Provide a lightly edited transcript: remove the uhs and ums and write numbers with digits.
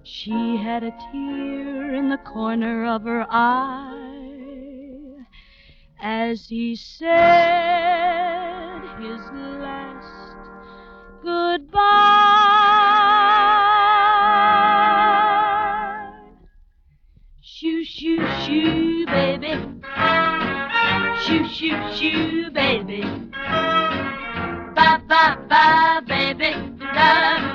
She had a tear in the corner of her eye as he said his last goodbye. Shoo, shoo, shoo, baby. Shoo, shoo, shoo, baby. Bye, bye, bye, baby.